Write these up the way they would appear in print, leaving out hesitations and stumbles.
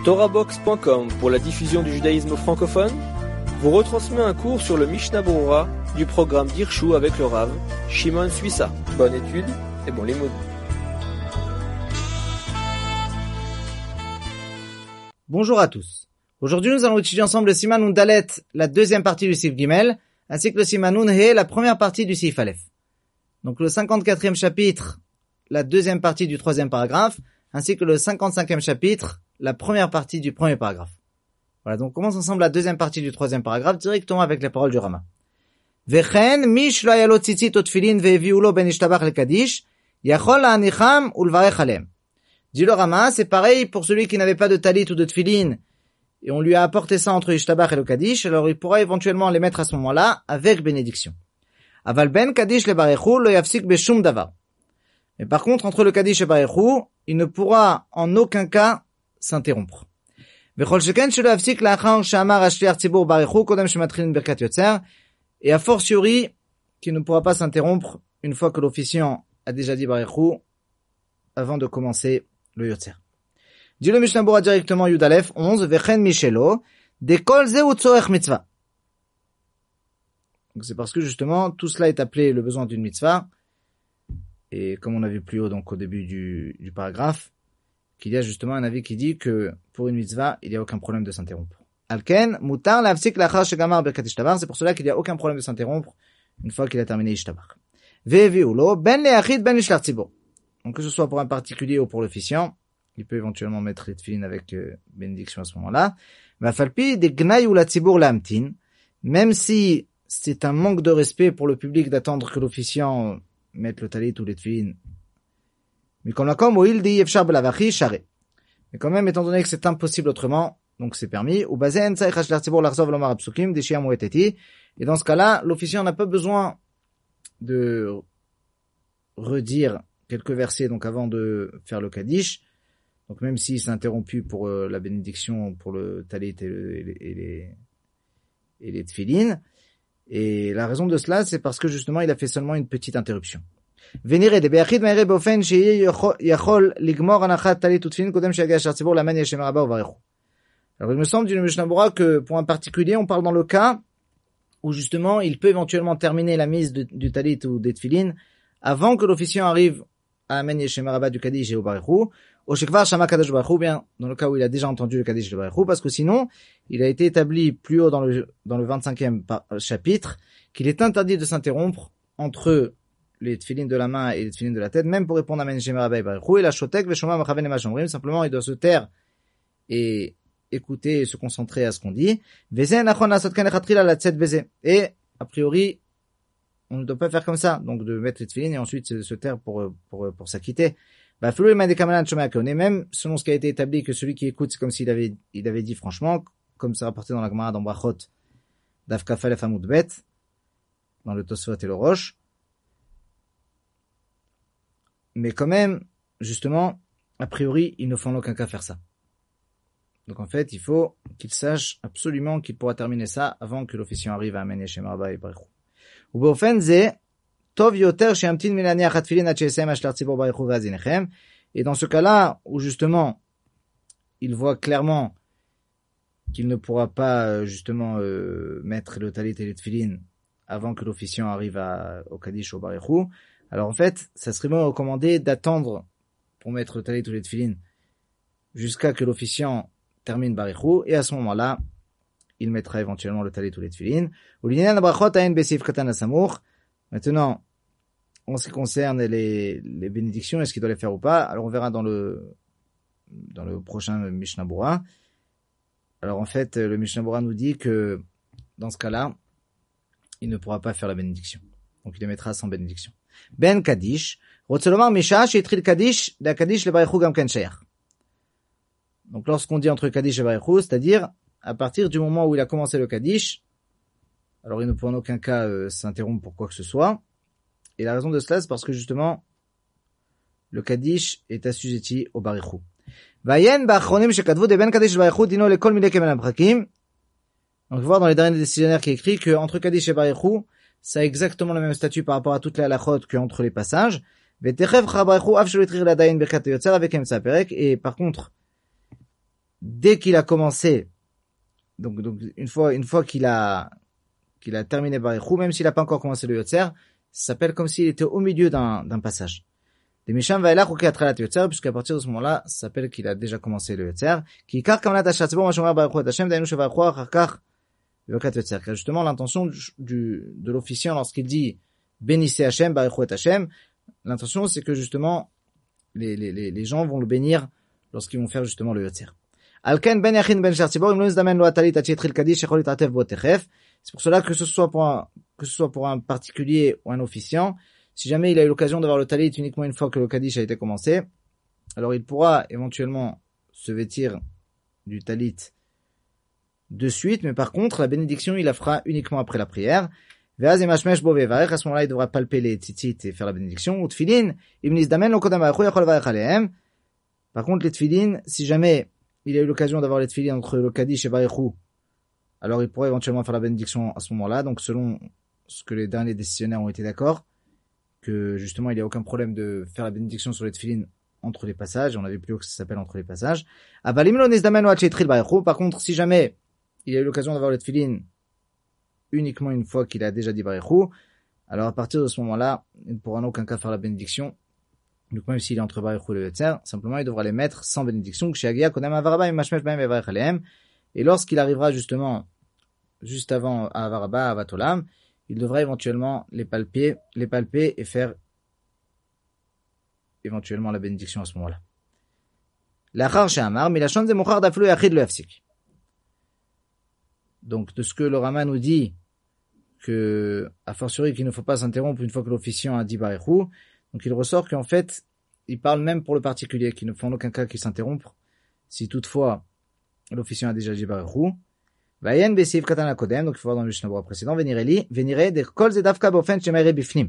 TorahBox.com pour la diffusion du judaïsme francophone vous retransmet un cours sur le Mishnah Berurah du programme d'Irshu avec le Rav Shimon Suissa. Bonne étude et bon limoud. Bonjour à tous. Aujourd'hui, nous allons étudier ensemble le Siman Nun Dalet, la deuxième partie du Sif Gimel, ainsi que le Siman Nun He, la première partie du Sif Aleph. Donc le 54e chapitre, la deuxième partie du troisième paragraphe, ainsi que le 55e chapitre, la première partie du premier paragraphe. Voilà, donc on commence ensemble la deuxième partie du troisième paragraphe, directement avec les paroles du Rama. Vechen mish lo hayalo tzitzit o tfilin ve'eviu lo ben ishtabach lekadish, yachol la'anicham u'levarech alem. Dit le Rama, c'est pareil pour celui qui n'avait pas de talit ou de tfilin, et on lui a apporté ça entre Ishtabach et le Kaddish, alors il pourra éventuellement les mettre à ce moment-là avec bénédiction. Aval ben Kaddish le Barechu lo yafsik beshum davar. Mais par contre, entre le Kaddish et Barechu, il ne pourra en aucun cas s'interrompre. Vechol sheken shelo yafsik la'achar she'amar hashliach tzibur Barechu kodem shematchilin birkat yotzer, et a fortiori, qu'il ne pourra pas s'interrompre une fois que l'officiant a déjà dit Barechu avant de commencer le Yotzer. Dit le Mishnah Berurah directement Yud Aleph 11, Vechen Mishelo, Dekol Ze Utzorech Mitzvah. Donc c'est parce que justement, tout cela est appelé le besoin d'une mitzvah, et comme on a vu plus haut, donc au début du paragraphe, qu'il y a justement un avis qui dit que pour une mitzvah, il n'y a aucun problème de s'interrompre. Alken, Mutar Lavsik Lachar Shegamar Birkat Ishtabach, c'est pour cela qu'il n'y a aucun problème de s'interrompre une fois qu'il a terminé Ishtabach. Ve'eviulo, Ben Leachid Ben Ishlach Tzibur. Donc que ce soit pour un particulier ou pour l'officiant, il peut éventuellement mettre les tefilin avec bénédiction à ce moment-là. Vafalpi de gnai ou la tzibour la amtin, même si c'est un manque de respect pour le public d'attendre que l'officiant mette le talit ou les tefilin. Mais comme la com ou il dit yefshar belavachi charé. Mais quand même, étant donné que c'est impossible autrement, donc c'est permis. Ou basé en saïch la tzibour l'arzov l'omar absukim deshia moeteti. Et dans ce cas-là, l'officiant n'a pas besoin de redire quelques versets donc avant de faire le Kaddish. Donc même s'il s'est interrompu pour la bénédiction pour le talit et les tfilin. Et la raison de cela, c'est parce que justement il a fait seulement une petite interruption. Venire de beachid meire bofen sheye yachol ligmor anachat talit u tfilin kodem sheyaga shar tzibur laman yeshem rabba u varechu. Alors il me semble du Mishnah Berurah que pour un particulier, on parle dans le cas où justement il peut éventuellement terminer la mise du talit ou des tfilin avant que l'officiant arrive à Amen Yeshem Rabba du Kaddish et au Barechu, au Shekvar Shama Kadosh Barechu, bien, dans le cas où il a déjà entendu le Kaddish et le Barechu, parce que sinon, il a été établi plus haut dans le 25e chapitre, qu'il est interdit de s'interrompre entre les tefilines de la main et les tefilines de la tête, même pour répondre à Amen Yeshem Rabba et Barechu, et la Shotek, Veshoma Machaven et Machomrim, simplement, il doit se taire et écouter et se concentrer à ce qu'on dit. Vezen Achon Asot Kan Echatchila la Tzet Veze. Et, a priori, on ne doit pas faire comme ça, donc de mettre les tefilin et ensuite se taire pour s'acquitter. Même selon ce qui a été établi, que celui qui écoute, c'est comme s'il avait dit franchement, comme c'est rapporté dans la Gemara dans Brachot, Daf Kaf Alef Amud Bet, dans le Tosfot et le Rosh. Mais quand même, justement, a priori, il ne faut en aucun cas faire ça. Donc en fait, il faut qu'il sache absolument qu'il pourra terminer ça avant que l'officiant arrive à Amen Yeshem Rabba et Baruch. Et dans ce cas-là, où justement, il voit clairement qu'il ne pourra pas justement mettre le talit et les tefilin avant que l'officiant arrive au Kaddish au Barechu, alors en fait, ça serait moins recommandé d'attendre pour mettre le talit ou les tefilin jusqu'à que l'officiant termine Barechu, et à ce moment-là, il mettra éventuellement le talit ou les tefilin. Maintenant, en ce qui concerne les bénédictions, est-ce qu'il doit les faire ou pas? Alors on verra dans le prochain Mishnah Berurah. Alors en fait, le Mishnah Berurah nous dit que dans ce cas-là, il ne pourra pas faire la bénédiction. Donc il les mettra sans bénédiction. Ben Kaddish, Rotzelomar Misha, Shetril Kaddish, la Kaddish le Barechu Gam Ken Sheach. Donc lorsqu'on dit entre Kaddish et Barechu, c'est-à-dire à partir du moment où il a commencé le Kaddish, alors il ne peut en aucun cas s'interrompre pour quoi que ce soit. Et la raison de cela, c'est parce que justement, le Kaddish est assujetti au Barechu. Vayen ba'achronim shekatvu de ben Kaddish Barechu dino lekol milei kemen abrakim. Donc on va voir dans les derniers décisionnaires qui est écrit que entre Kaddish et Barechu, ça a exactement le même statut par rapport à toutes les halachot qu'entre les passages. Et par contre, dès qu'il a commencé, donc une fois qu'il a terminé Barichou, même s'il n'a pas encore commencé le Yotzer, ça s'appelle comme s'il était au milieu d'un passage. Des Misham Vaelach ou Katralat Yotzer, puisqu'à partir de ce moment-là, ça s'appelle qu'il a déjà commencé le Yotzer. Qui car comme la tachat, c'est bon, Mashomar Barichou et Hashem, Dainu Shevachou, Achar, Yokat Yotzer. Car justement, l'intention de l'officiant lorsqu'il dit bénissez Hashem, Barichou et Hashem, l'intention c'est que justement, les gens vont le bénir lorsqu'ils vont faire justement le Yotzer. Alken ben yachin ben shar tzibor, im lo nizdamen lo atalit at yetril kadish, shechol yitratef bo techef. C'est pour cela que ce soit pour un particulier ou un officiant, si jamais il a eu l'occasion d'avoir le talit uniquement une fois que le Kaddish a été commencé, alors il pourra éventuellement se vêtir du talit de suite, mais par contre, la bénédiction, il la fera uniquement après la prière. À ce moment-là, il devra palper les tzitzit et faire la bénédiction. Ou tfilin, par contre, les tfilin, si jamais il a eu l'occasion d'avoir les tfilin entre le Kaddish et Barichou, alors il pourrait éventuellement faire la bénédiction à ce moment-là. Donc selon ce que les derniers décisionnaires ont été d'accord, que justement il n'y a aucun problème de faire la bénédiction sur les tefilin entre les passages, on avait plus haut que ça s'appelle entre les passages. Par contre, si jamais il a eu l'occasion d'avoir les tefilin uniquement une fois qu'il a déjà dit Barichou, alors à partir de ce moment-là, il ne pourra en aucun cas faire la bénédiction. Donc même s'il est entre Barichou et le Yotzer, simplement il devra les mettre sans bénédiction. Et lorsqu'il arrivera justement juste avant à Avaraba, à Vatolam, il devra éventuellement les palper et faire éventuellement la bénédiction à ce moment-là. L'achar she'amar, milachon ze mochar d'aflu yachid le yafsik. Donc, de ce que le Rama nous dit, que, a fortiori, qu'il ne faut pas s'interrompre une fois que l'officiant a dit Barichou, donc il ressort qu'en fait, il parle même pour le particulier, qu'il ne faut en aucun cas qu'il s'interrompe, si toutefois, l'officiant a déjà dit Barichou. Vayen besiv katan akodem, donc il faut voir dans le Mishnah Berurah précédent, venire de kol zedavka bofen shemere bifnim.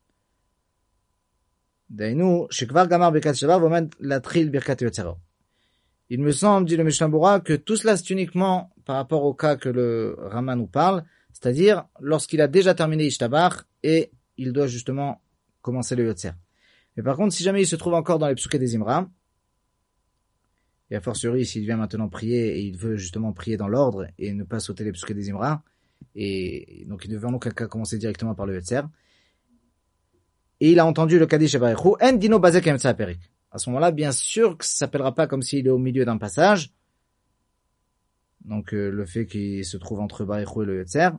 Dainu, shekvar gamar birkat shavar, vomen latril birkat yotzera. Il me semble, dit le Mishnah Berurah, que tout cela c'est uniquement par rapport au cas que le Rama nous parle, c'est-à-dire lorsqu'il a déjà terminé Ishtabach et il doit justement commencer le Yotzer. Mais par contre, si jamais il se trouve encore dans les psuké des Imra, et a fortiori, s'il vient maintenant prier et il veut justement prier dans l'ordre et ne pas sauter les psuké des Imra, et donc il ne veut en aucun cas commencer directement par le Yotzer, et il a entendu le Kaddish et Barichou, en dino bazek emtsa perik. À ce moment-là, bien sûr que ça s'appellera pas comme s'il est au milieu d'un passage, donc le fait qu'il se trouve entre Barichou et le Yotzer,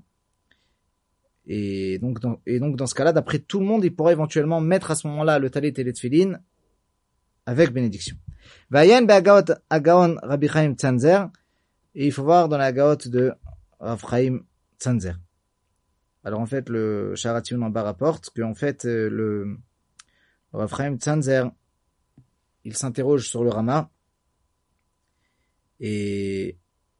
et donc dans ce cas-là, d'après tout le monde, il pourra éventuellement mettre à ce moment-là le talit et les tefilin avec bénédiction. Vayen be'agaot agaon Rabbi Chaim Tzanzer, et il faut voir dans la gaot de Rav Chaim Tzanzer. Alors en fait, le Sharatiyun en bas rapporte que en fait le Rav Chaim Tzanzer, il s'interroge sur le Rama et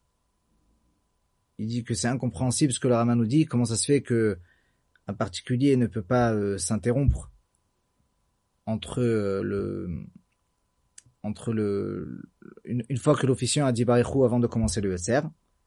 il dit que c'est incompréhensible ce que le Rama nous dit. Comment ça se fait que un particulier ne peut pas s'interrompre entre une fois que l'officiant a dit Barichou avant de commencer le Yotzer.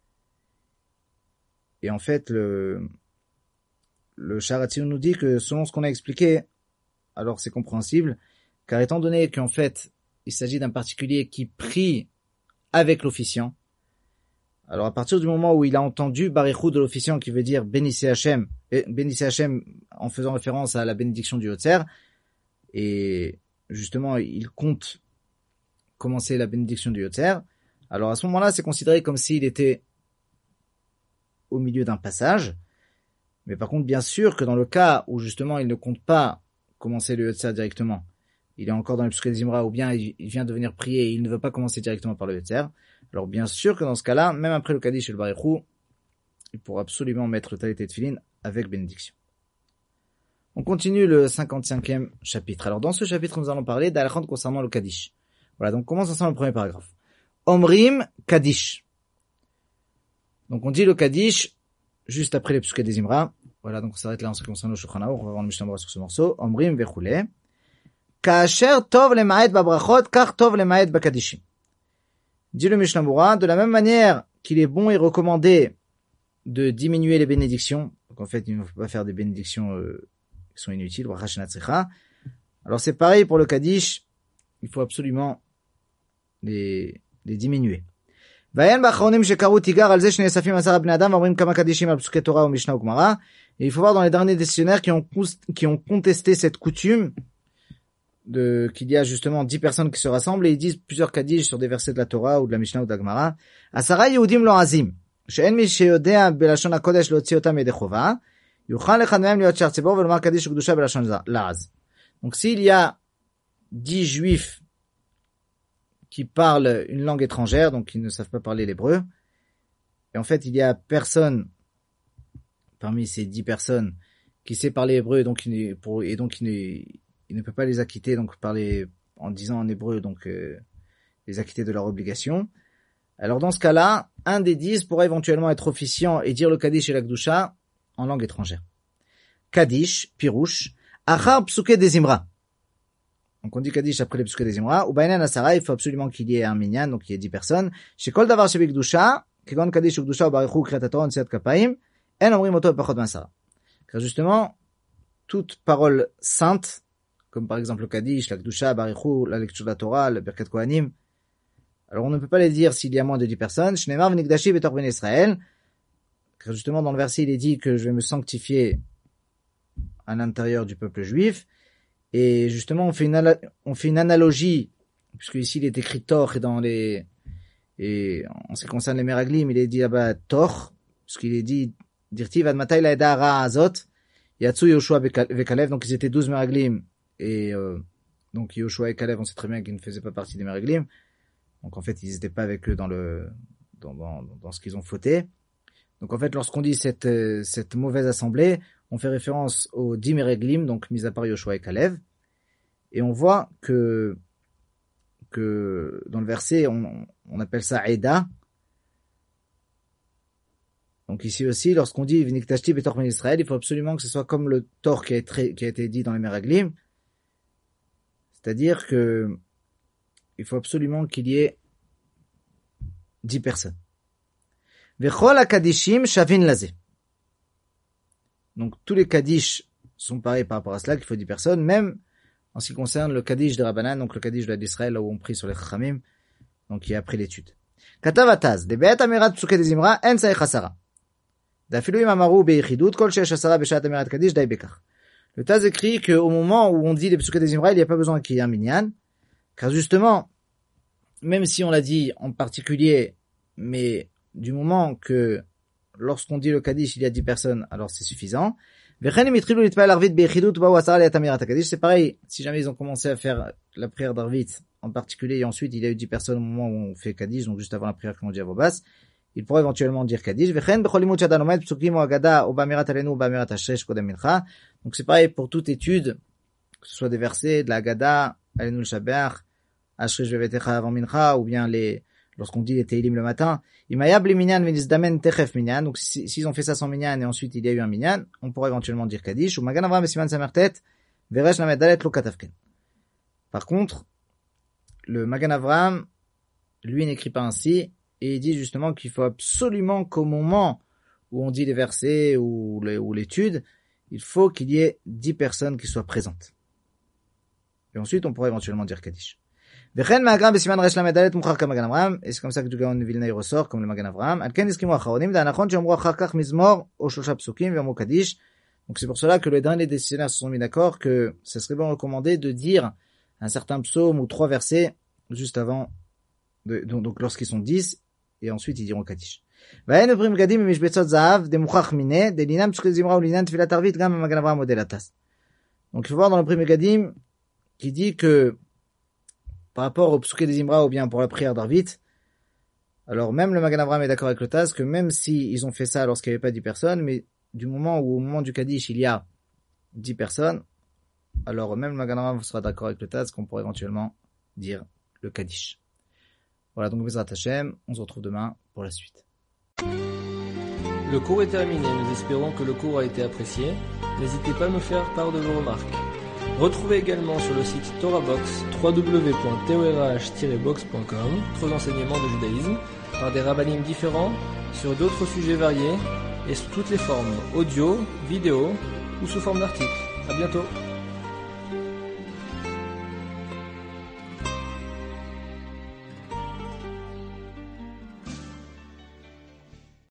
Et en fait, le Sharatiyun nous dit que selon ce qu'on a expliqué, alors c'est compréhensible, car étant donné qu'en fait, il s'agit d'un particulier qui prie avec l'officiant, alors à partir du moment où il a entendu Barichou de l'officiant qui veut dire bénissez Hachem en faisant référence à la bénédiction du Yotzer, et justement il compte commencer la bénédiction du Yotzer, alors à ce moment-là c'est considéré comme s'il était au milieu d'un passage, mais par contre bien sûr que dans le cas où justement il ne compte pas commencer le Yotzer directement, il est encore dans le Psuké des Imra, ou bien il vient de venir prier et il ne veut pas commencer directement par le Yotzer, alors bien sûr que dans ce cas-là, même après le Kaddish et le Barichou, il pourra absolument mettre le talit et tefilin avec bénédiction. On continue le 55e chapitre. Alors dans ce chapitre, nous allons parler d'Alachot concernant le Kaddish. Voilà, donc commence ensemble le premier paragraphe. Omrim Kaddish. Donc on dit le Kaddish juste après les Psuké des Imra. Voilà, donc on s'arrête là en ce qui concerne le Shulchan Aruch. On va voir le Mishnah Berurah sur ce morceau. Omrim vechule. Ka'asher tov lema'et babrachot, kach tov lema'et bakaddishim. Dit le Mishnah Berurah, de la même manière qu'il est bon et recommandé de diminuer les bénédictions. Donc en fait, il ne faut pas faire des bénédictions qui sont inutiles. Alors c'est pareil pour le Kaddish, il faut absolument les diminuer. ואין באחרונים שקראו תיגר על זה שנאספים 10 בני אדם ואומרים כמה קדישים על פסוקי תורה ומשנה וגמרא. Et il faut voir dans les derniers décisionnaires qui ont contesté cette coutume qu'il y a justement 10 personnes qui se rassemblent et ils disent plusieurs kadish sur des versets de la Torah ou de la Mishnah ou de la Gemara. 10 יהודים לועזים, שאין מי שיודע בלשון הקודש להוציא אותם ידי חובה, יוכל אחד מהם להיות שער ציבור ולומר קדיש וקדושה בלשון לעז. Donc s'il y a 10 juifs qui parlent une langue étrangère, donc qui ne savent pas parler l'hébreu, et en fait il y a personne parmi ces 10 personnes qui sait parler hébreu, donc il ne peut pas les acquitter, donc parler en disant en hébreu, donc les acquitter de leur obligation. Alors dans ce cas-là, un des 10 pourra éventuellement être officiant et dire le Kaddish et la Gdusha en langue étrangère. Kaddish, Pirouche, Achar Psuke des Imra. Donc on dit Kaddish après les Psuke des Imra, ou Bainan Asara, il faut absolument qu'il y ait un minyan, donc il y ait 10 personnes. Chez Kol Davar Shebi Gdusha, Kegon Kaddish ou Gdusha ou Barichu Kriyat Torah Nsiat Kapaim, En Omrim Oto Pachot Masara. Car justement, toute parole sainte, comme par exemple le Kaddish, la Gdusha, Barichu, la lecture de la Torah, le Birkat Kohanim, alors on ne peut pas les dire s'il y a moins de 10 personnes. Shneimar v'nikdashi betor ben Israël. Car justement dans le verset il est dit que je vais me sanctifier à l'intérieur du peuple juif. Et justement on fait une analogie, puisque ici il est écrit Tor et en ce qui concerne les Meraglim, il est dit là-bas Tor, puisqu'il est dit Dirtiv ad matay laeda ra azot yatsu Yoshua vekalev. Donc ils étaient 12 Meraglim et donc Yoshua et Kalev on sait très bien qu'ils ne faisaient pas partie des Meraglim. Donc en fait, ils n'étaient pas avec eux dans ce qu'ils ont fauté. Donc en fait, lorsqu'on dit cette mauvaise assemblée, on fait référence aux 10 Meraglim, donc mis à part Yoshua et Kalev. Et on voit que dans le verset, on appelle ça Eda. Donc ici aussi, lorsqu'on dit V'niktashti betor ben Israël, il faut absolument que ce soit comme le Tor qui a été dit dans les Meraglim. C'est-à-dire que il faut absolument qu'il y ait 10 personnes. Vechol ha-kadishim shavin lazeh. Donc tous les kaddish sont pareils par rapport à cela, qu'il faut 10 personnes, même en ce qui concerne le kaddish de Rabbanan, donc le kaddish de d'Israël, là où on prie sur les chachamim, donc qui est après l'étude. Katav ataz, de be'et amirat psuke des imra, en saich asara. Dafilu im amaru be'ichidut, kol sheesh asara beshat amirat kaddish dai bekach. Le Taz écrit qu'au moment où on dit les psuke des imra, il n'y a pas besoin qu'il y ait un minyan, car justement, même si on l'a dit en particulier, mais du moment que lorsqu'on dit le Kaddish, il y a 10 personnes, alors c'est suffisant. C'est pareil, si jamais ils ont commencé à faire la prière d'Arvit en particulier, et ensuite il y a eu 10 personnes au moment où on fait Kaddish, donc juste avant la prière qu'on dit à voix basse, il pourrait éventuellement dire Kaddish. Donc c'est pareil pour toute étude, que ce soit des versets, de la Haggadah, Alenu l'Shabach, Ashrish vevetecha avant mincha, ou bien lorsqu'on dit les Teilim le matin, imayab li minyan venizdamen techef minyan. Donc s'ils ont fait ça sans minyan et ensuite il y a eu un minyan, on pourrait éventuellement dire Kaddish, ou Magan Avram Siman Samertet, veresh lamed dalet lo katavken. Par contre, le Magan Avram, lui n'écrit pas ainsi, et il dit justement qu'il faut absolument qu'au moment où on dit les versets ou l'étude, il faut qu'il y ait 10 personnes qui soient présentes. Et ensuite, on pourrait éventuellement dire Kaddish. Et c'est comme ça que du Gaon de Vilna ressort, comme le Magan Avraham. Donc c'est pour cela que les derniers décisionnaires se sont mis d'accord que ce serait bon recommandé de dire un certain psaume ou 3 versets juste avant, donc lorsqu'ils sont 10, et ensuite ils diront Kaddish. Donc il faut voir dans le premier Gadim qui dit que par rapport au psuké des Imra ou bien pour la prière d'Arvit, alors même le Magan Avraham est d'accord avec le Taz que même si ils ont fait ça lorsqu'il n'y avait pas 10 personnes, mais du moment où au moment du Kaddish il y a 10 personnes, alors même le Magan Avraham sera d'accord avec le Taz qu'on pourrait éventuellement dire le Kaddish. Voilà, donc Bezrat Hashem, on se retrouve demain pour la suite. Le cours est terminé, nous espérons que le cours a été apprécié. N'hésitez pas à nous faire part de vos remarques. Retrouvez également sur le site TorahBox www.torah-box.com d'autres enseignements de judaïsme par des rabbanim différents sur d'autres sujets variés et sous toutes les formes audio, vidéo ou sous forme d'articles. À bientôt.